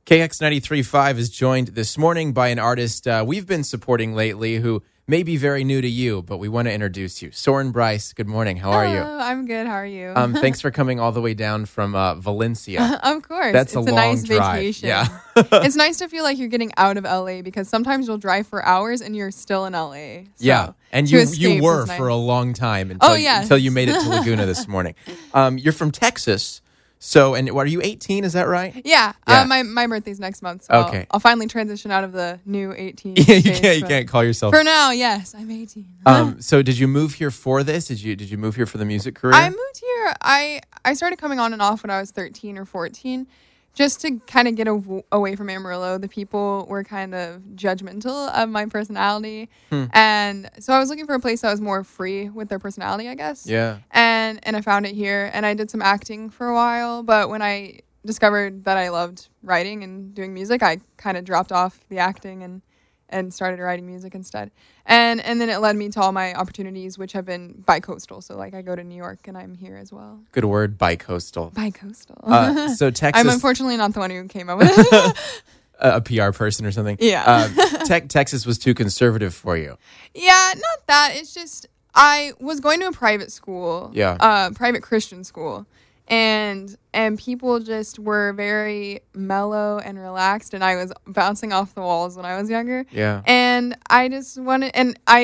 KX93.5 is joined this morning by an artist we've been supporting lately who may be very new to you, but we want to introduce you. Soren Bryce, good morning. How are you? I'm good. How are you? Thanks for coming all the way down from Valencia. Of course. That's it's a long nice drive. vacation. Yeah. It's nice to feel like you're getting out of LA because sometimes you'll drive for hours and you're still in LA. So Yeah, and you were for a long time until you made it to Laguna this morning. You're from Texas. So, and are you 18? Is that right? Yeah. My birthday's next month. So Okay. I'll finally transition out of the new 18. Yeah, you can't call yourself. For now, yes, I'm 18. So did you move here for this? Did you move here for the music career? I moved here. I started coming on and off when I was 13 or 14. Just to kind of get away from Amarillo. The people were kind of judgmental of my personality. And so I was looking for a place that was more free with their personality, I guess. Yeah. And I found it here. And I did some acting for a while. But when I discovered that I loved writing and doing music, I kind of dropped off the acting and started writing music instead. And then it led me to all my opportunities, which have been bi-coastal. So, like, I go to New York, and I'm here as well. Good word, bi-coastal. Bi-coastal. So Texas... I'm unfortunately not the one who came up with it. A PR person or something. Yeah. Texas was too conservative for you. Yeah, not that. It's just I was going to a private school. Yeah. Private Christian school. And people just were very mellow and relaxed, and I was bouncing off the walls when I was younger. Yeah. And I just wanted,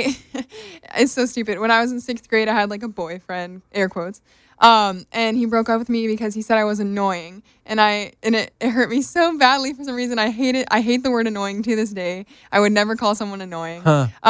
it's so stupid. When I was in 6th grade, I had like a boyfriend, air quotes, and he broke up with me because he said I was annoying, and it hurt me so badly for some reason. I hate it. I hate the word annoying to this day. I would never call someone annoying.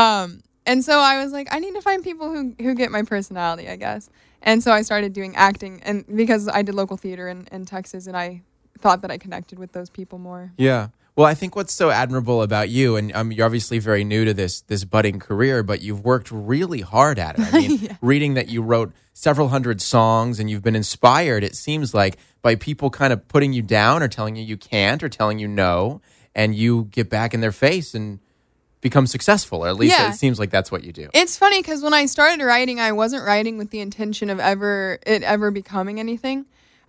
And so I was like, I need to find people who get my personality, I guess. And so I started doing acting, and because I did local theater in Texas, and I thought that I connected with those people more. Yeah. Well, I think what's so admirable about you, and you're obviously very new to this budding career, but you've worked really hard at it. I mean, Yeah. Reading that you wrote several hundred songs, and you've been inspired, it seems like, by people kind of putting you down or telling you can't or telling you no, and you get back in their face and become successful, or at least Yeah. it seems like that's what you do. It's funny because when I started writing, I wasn't writing with the intention of ever becoming anything.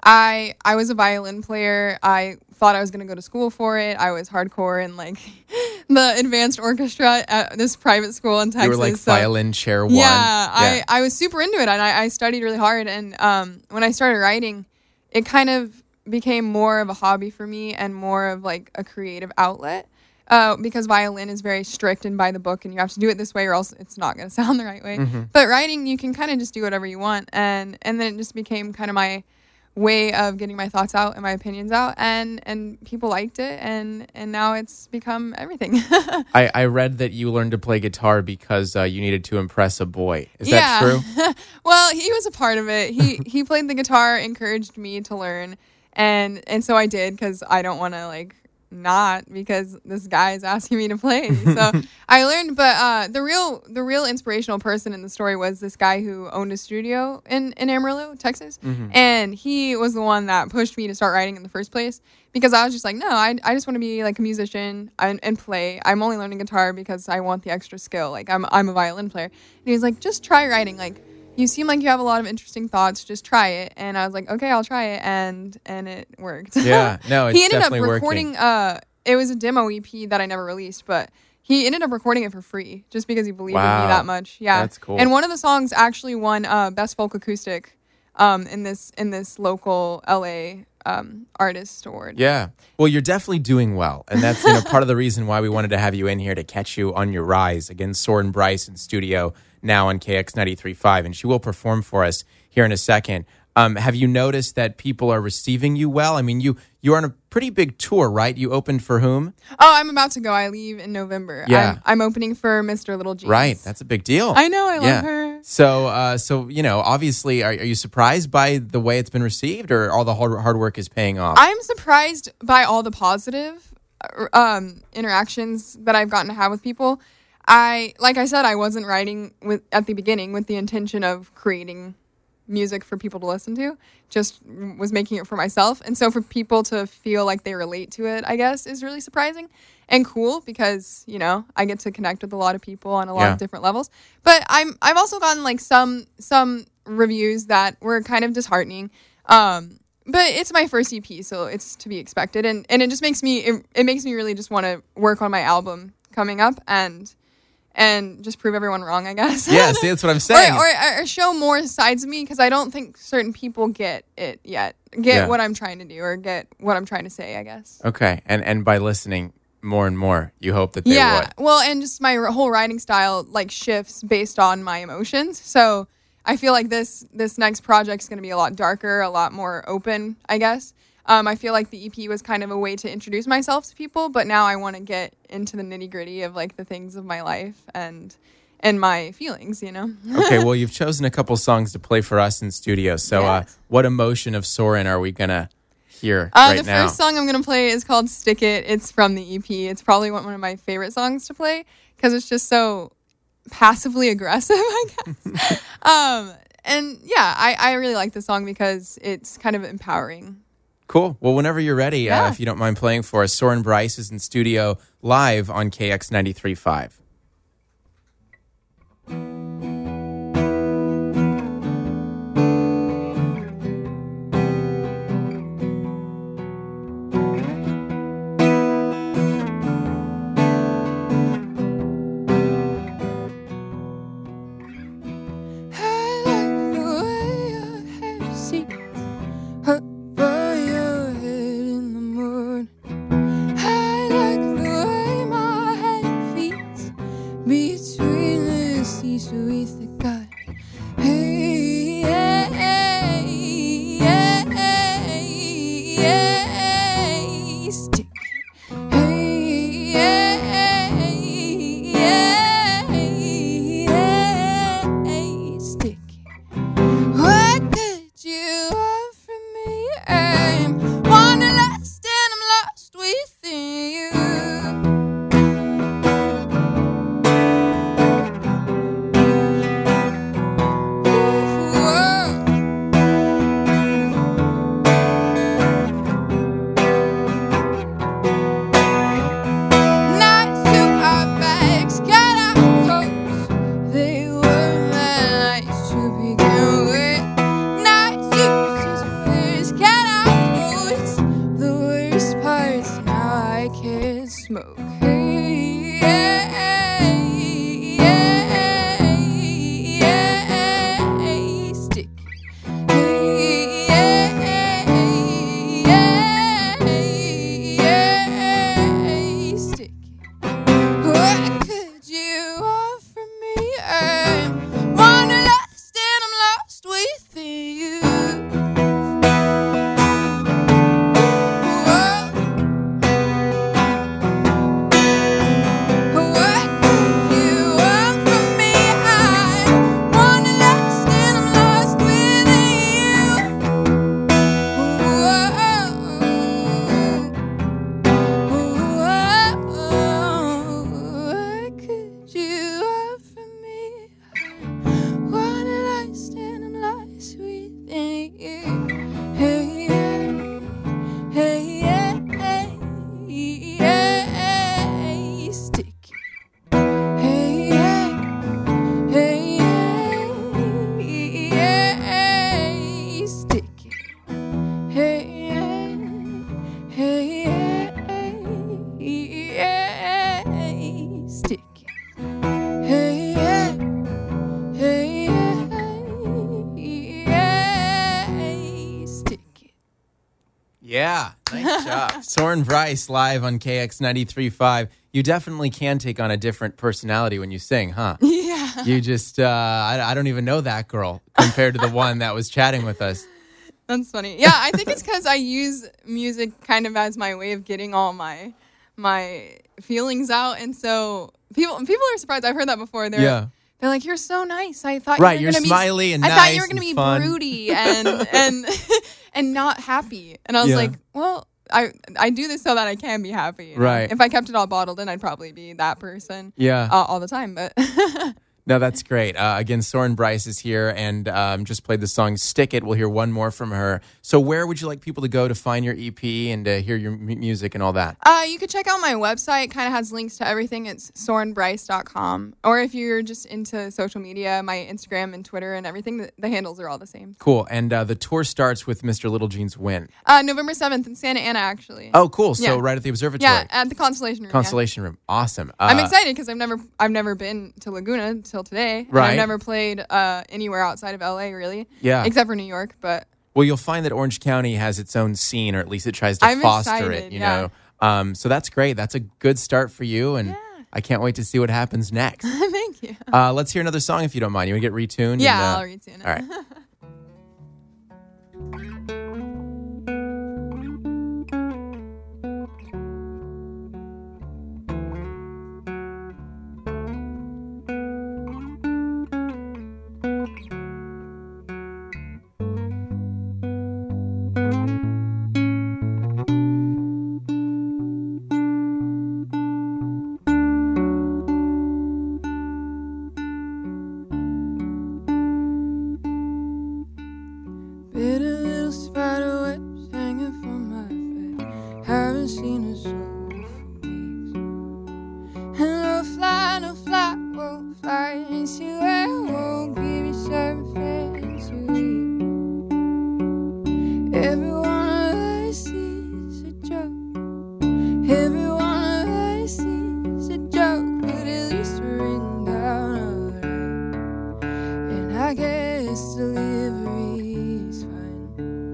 I was a violin player. I thought I was going to go to school for it. I was hardcore in like the advanced orchestra at this private school in Texas. You were like violin chair one. Yeah, I was super into it, and I studied really hard. And when I started writing, it kind of became more of a hobby for me and more of like a creative outlet. Because violin is very strict and by the book, and you have to do it this way or else it's not going to sound the right way. Mm-hmm. But writing, you can kind of just do whatever you want. And then it just became kind of my way of getting my thoughts out and my opinions out. And people liked it. And now it's become everything. I read that you learned to play guitar because you needed to impress a boy. Is that true? Well, he was a part of it. He played the guitar, encouraged me to learn. And so I did because I don't want to like not because this guy is asking me to play. So I learned, but the real inspirational person in the story was this guy who owned a studio in Amarillo, Texas. Mm-hmm. And he was the one that pushed me to start writing in the first place because I was just like, no, I just want to be like a musician and play. I'm only learning guitar because I want the extra skill. Like I'm a violin player. And he was like, just try writing. Like, you seem like you have a lot of interesting thoughts. Just try it. And I was like, okay, I'll try it. And it worked. Yeah, no, it's he ended up definitely recording. working. It was a demo EP that I never released, but he ended up recording it for free just because he believed in me that much. Yeah, that's cool. And one of the songs actually won Best Folk Acoustic in this local LA artist award. Yeah. Well, you're definitely doing well. And that's part of the reason why we wanted to have you in here to catch you on your rise. Again, Soren Bryce in studio now on KX93.5, and she will perform for us here in a second. Have you noticed that people are receiving you well? I mean, you're on a pretty big tour, right? You opened for whom? Oh, I'm about to go. I leave in November. Yeah. I'm opening for Mr. Little Jeans. Right. That's a big deal. I know. I love her. So obviously, are you surprised by the way it's been received, or all the hard work is paying off? I'm surprised by all the positive interactions that I've gotten to have with people. Like I said, I wasn't writing at the beginning with the intention of creating music for people to listen to, just was making it for myself. And so for people to feel like they relate to it, I guess, is really surprising and cool because, I get to connect with a lot of people on a lot of different levels. But I've also gotten like some reviews that were kind of disheartening. but it's my first EP, so it's to be expected, and it just makes me it makes me really just want to work on my album coming up and just prove everyone wrong, I guess. Yeah, see, that's what I'm saying. or show more sides of me, because I don't think certain people get it yet. Get what I'm trying to do, or get what I'm trying to say, I guess. Okay, and by listening more and more, you hope that they would. Well, and just my whole writing style like shifts based on my emotions. So I feel like this next project is going to be a lot darker, a lot more open, I guess. I feel like the EP was kind of a way to introduce myself to people, but now I want to get into the nitty gritty of like the things of my life and my feelings, you know? Okay, well, you've chosen a couple songs to play for us in studio. So what emotion of Soren are we going to hear right now? The first song I'm going to play is called Stick It. It's from the EP. It's probably one of my favorite songs to play because it's just so passively aggressive, I guess. And yeah, I really like the song because it's kind of empowering. Cool. Well, whenever you're ready, if you don't mind playing for us, Soren Bryce is in studio live on KX 93.5. Yeah, nice job. Soren Bryce live on KX 93.5. You definitely can take on a different personality when you sing, huh? Yeah. You just, I don't even know that girl compared to the one that was chatting with us. That's funny. Yeah, I think it's because I use music kind of as my way of getting all my feelings out. And so people are surprised. I've heard that before. They're like, "You're so nice. I thought right, you were you're smiley and nice. I thought you were going to be fun. broody and and not happy." And I was like, "Well, I do this so that I can be happy. You know? Right. If I kept it all bottled in, I'd probably be that person. Yeah. All the time. But No, that's great. Again, Soren Bryce is here and just played the song Stick It. We'll hear one more from her. So where would you like people to go to find your EP and to hear your music and all that? You could check out my website. It kind of has links to everything. It's sorenbryce.com. Or if you're just into social media, my Instagram and Twitter and everything, the handles are all the same. Cool. And the tour starts with Mr. Little Jeans when? November 7th in Santa Ana, actually. Oh, cool. So Yeah. right at the observatory. Yeah, at the Constellation Room. Constellation Room. Awesome. I'm excited because I've never been to Laguna until today. And Right. I've never played anywhere outside of LA, really. Yeah. Except for New York, but Well, you'll find that Orange County has its own scene, or at least it tries to I'm foster excited, it, you yeah. know. So that's great. That's a good start for you, and Yeah. I can't wait to see what happens next. thank you. Let's hear another song if you don't mind. You want to get retuned? Yeah, and, I'll read soon. All right. Bitter little spider webs hanging from my bed. Haven't seen a soul for weeks. And no fly, won't fly into where won't give you something to eat. Everyone of us is a joke. Everyone of us is a joke. But at least we're written down already. And I guess delivery is fine.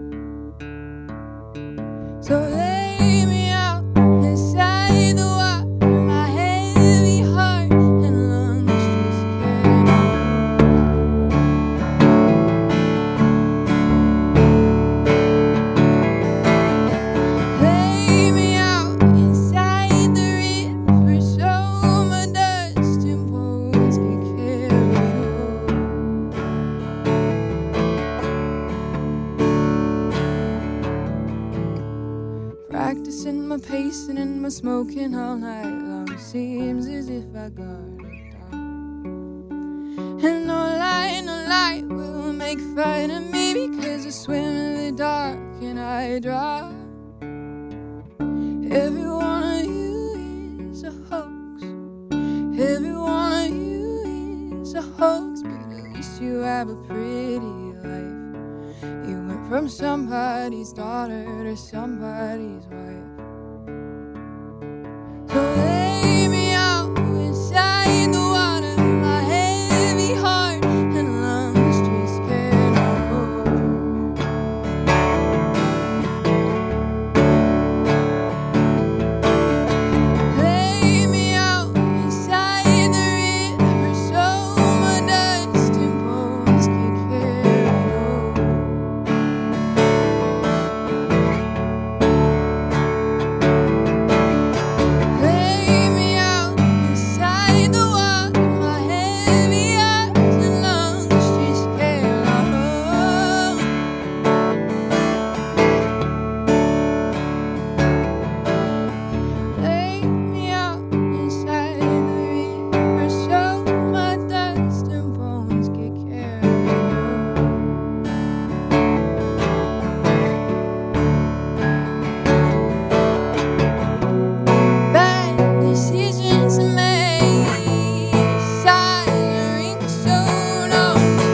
So lay me out inside the water. My heavy heart and lungs just can't. Lay me out inside the river so my dust and bones can carry on. Practicing my pacing and my smoking all night long. Seems as if I got it down. And no light will make fun of me because I swim in the dark and I drown. Every one of you is a hoax. Every one of you is a hoax. But at least you have a pretty life. You went from somebody's daughter to somebody's wife. So lay me out inside the water. My heavy heart and lungs just can't hold. Lay me out inside the river so my dust and bones can carry on. Lay me out inside the water. My heavy eyes and lungs just can't hold. Lay me out inside the river so my dust and bones get carried on. Bad decisions made, silent ringtone on the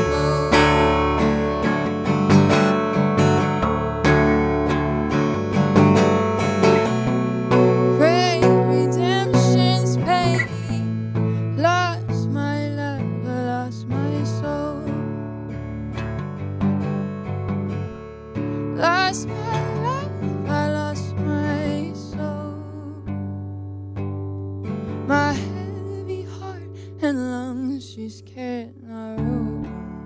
phone. Great redemption's paid. Lost my love, I lost my soul. Lost my love, I lost my soul. My heavy heart and lungs just can't roll.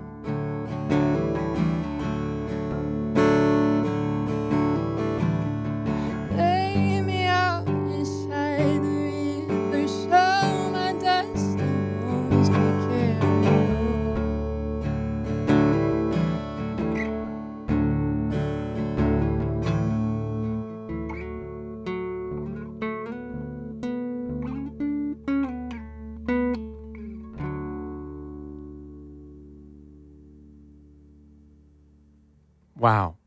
Lay me out inside the river so my dust and bones can carry on. Wow.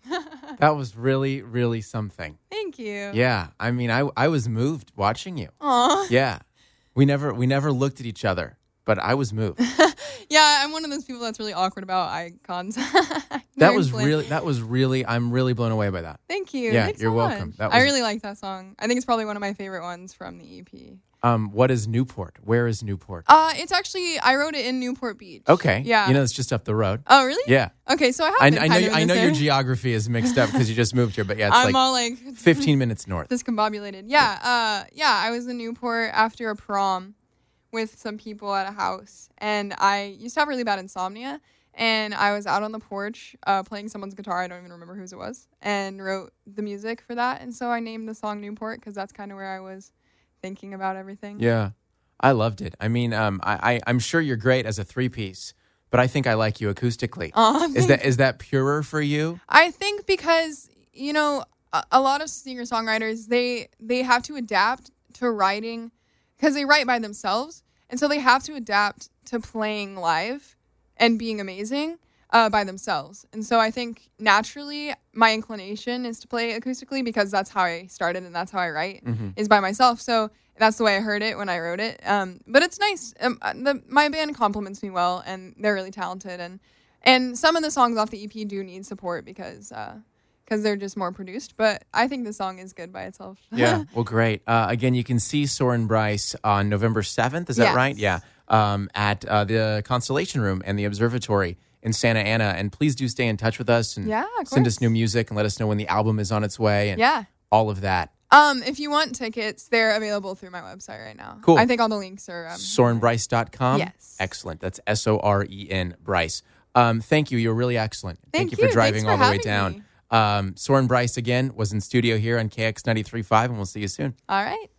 That was really, really something. Thank you. Yeah. I mean, I was moved watching you. Aw. Yeah. We never looked at each other, but I was moved. Yeah, I'm one of those people that's really awkward about eye contact. That was really, I'm really blown away by that. Thank you. Yeah, Thanks you're so welcome. much. That I was- really like that song. I think it's probably one of my favorite ones from the EP. What is Newport? Where is Newport? It's actually, I wrote it in Newport Beach. Okay. Yeah. You know, it's just up the road. Oh, really? Yeah. Okay, so I have I been know. kind of in I know this your area. geography is mixed up because you just moved here, but yeah, it's I'm like all like 15 minutes north. discombobulated. Yeah. I was in Newport after a prom with some people at a house, and I used to have really bad insomnia, and I was out on the porch playing someone's guitar. I don't even remember whose it was, and wrote the music for that. And so I named the song Newport because that's kind of where I was thinking about everything. Yeah, I loved it. I mean, I'm sure you're great as a 3-piece, but I think I like you acoustically. Is that purer for you? I think because, you know, a lot of singer-songwriters, they have to adapt to writing because they write by themselves. And so they have to adapt to playing live and being amazing by themselves. And so I think naturally my inclination is to play acoustically because that's how I started and that's how I write is by myself. So that's the way I heard it when I wrote it. But it's nice. My band compliments me well and they're really talented. And some of the songs off the EP do need support because they're just more produced. But I think the song is good by itself. Yeah. Well, great. Again, you can see Soren Bryce on November 7th. Is that Yes. right? Yeah. At the Constellation Room and the Observatory in Santa Ana. And please do stay in touch with us and Yeah, of send us course. new music and let us know when the album is on its way and Yeah. all of that. If you want tickets, they're available through my website right now. Cool. I think all the links are. SorenBryce.com? Yes. Excellent. That's SOREN Bryce. Thank you. You're really excellent. Thank you for you. driving Thanks all for the way having down. Soren Bryce again was in studio here on KX 93.5, and we'll see you soon. All right.